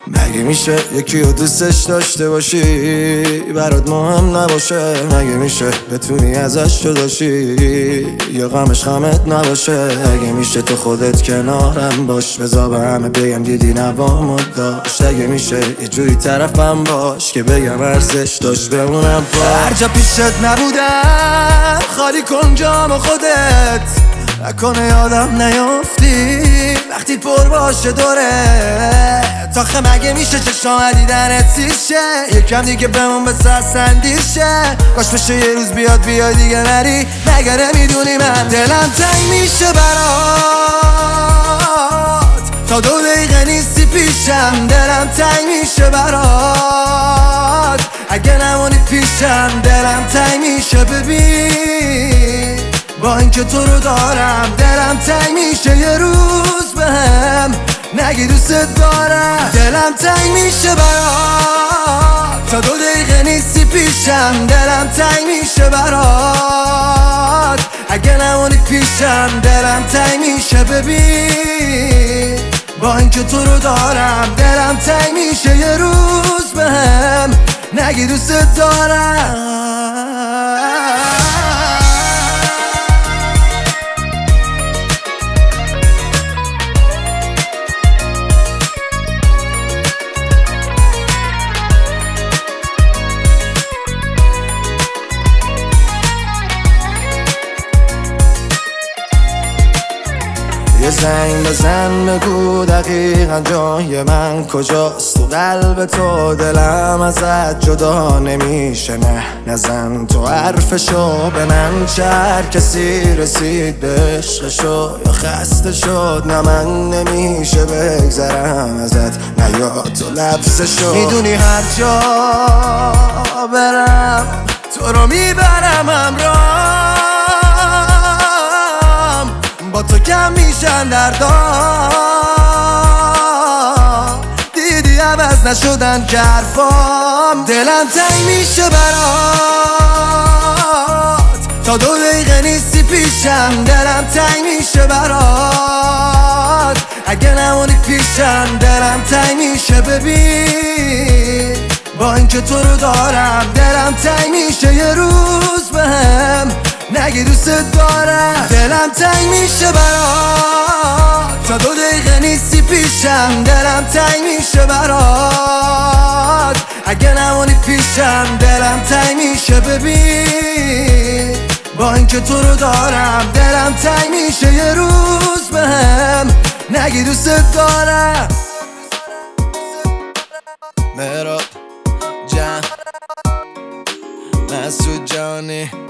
مگه میشه یکی رو دوستش داشته باشی برات مهم نباشه؟ مگه میشه بتونی ازش جداشی یا غمش غمت نباشه؟ مگه میشه تو خودت کنارم باش بذار به همه بگم دیدی نوامو داشت؟ مگه میشه یه جوری طرفم باش که بگم ارزش داشت بمونم پاش؟ هر جا پیشت نبودم خالی کن جام خودت، نکنه یادم نیافتی وقتی پر باشه دوره تاخه. مگه میشه چشام دیدنت سیشه یکم دیگه بمون به سرسندیشه؟ کاش بشه یه روز بیای دیگه نری. مگه نمیدونی من دلم تنگ میشه برات تا 2 دقیقه نیستی پیشم؟ دلم تنگ میشه برات اگه نمونی پیشم. دلم تنگ میشه ببین با اینکه تو رو دارم دلم تنگ میشه یه روز بهم نگی دوست دارم. دلم تنگ میشه برات تا 2 دقیقه نیستی پیشم. دلم تنگ میشه برات اگه نمونی پیشم. دلم تنگ میشه ببین با اینکه تو رو دارم دلم تنگ میشه یه روز بهم نگی دوست دارم. یه زنگ بزن بگو دقیقا جای من کجاست تو قلب تو، دلم ازت جدا نمیشه. نه نزن تو حرفشو به من، چه هر کسی رسید به عشقشو یا خسته شد. نه من نمیشه بگذرم ازت نه یا تو لبسشو. میدونی هر جا برم تو رو میبرم همراه، با تو کم میشن دردام. دیدی عوض نشدن که حرفام. دلم تنگ میشه برات تا 2 دقیقه نیستی پیشم. دلم تنگ میشه برات اگه نمونی پیشم. دلم تنگ میشه ببین با اینکه تو رو دارم دلم تنگ میشه یه روز بهم نگی دوست دارم. دلم تنگ میشه برات تا 2 دقیقه نیستی پیشم. دلم تنگ میشه برات اگه نمونی پیشم. دلم تنگ میشه ببین با اینکه تو رو دارم دلم تنگ میشه یه روز بهم نگی دوست دارم. مهراب جان مسعود جانی